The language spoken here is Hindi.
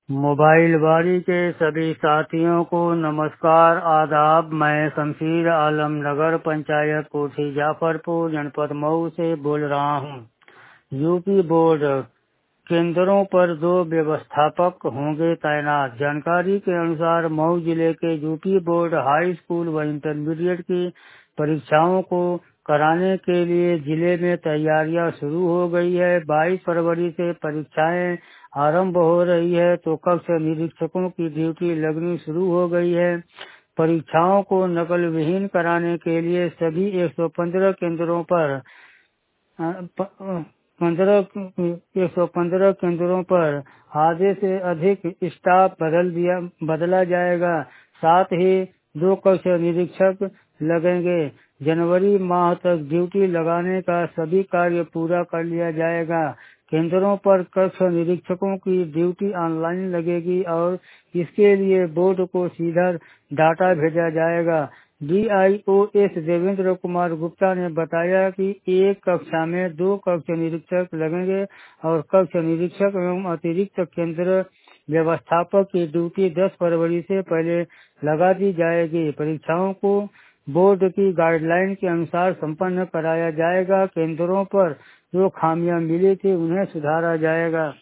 मोबाइल बारी के सभी साथियों को नमस्कार आदाब। मैं शमशीर आलम नगर पंचायत कोठी जाफरपुर जनपद मऊ से बोल रहा हूँ। यूपी बोर्ड केंद्रों पर 2 व्यवस्थापक होंगे तैनात। जानकारी के अनुसार मऊ जिले के यूपी बोर्ड हाई स्कूल व इंटरमीडिएट की परीक्षाओं को कराने के लिए जिले में तैयारियां शुरू हो गई है। 22 फरवरी से परीक्षाएं आरंभ हो रही है तो कक्षा निरीक्षकों की ड्यूटी लगनी शुरू हो गई है। परीक्षाओं को नकल विहीन कराने के लिए सभी 115 केंद्रों पर 115 केंद्रों पर आधे से अधिक स्टाफ बदला जाएगा। साथ ही 2 कक्ष निरीक्षक लगेंगे। जनवरी माह तक ड्यूटी लगाने का सभी कार्य पूरा कर लिया जाएगा। केंद्रों पर कक्ष निरीक्षकों की ड्यूटी ऑनलाइन लगेगी और इसके लिए बोर्ड को सीधा डाटा भेजा जाएगा। DIOS देवेंद्र कुमार गुप्ता ने बताया कि एक कक्षा में 2 कक्ष निरीक्षक लगेंगे और कक्ष निरीक्षक एवं अतिरिक्त केंद्र व्यवस्थापक की ड्यूटी 10 फरवरी से पहले लगा दी जाएगी। परीक्षाओं को बोर्ड की गाइडलाइन के अनुसार संपन्न कराया जाएगा। केंद्रों पर जो खामियां मिली थी उन्हें सुधारा जाएगा।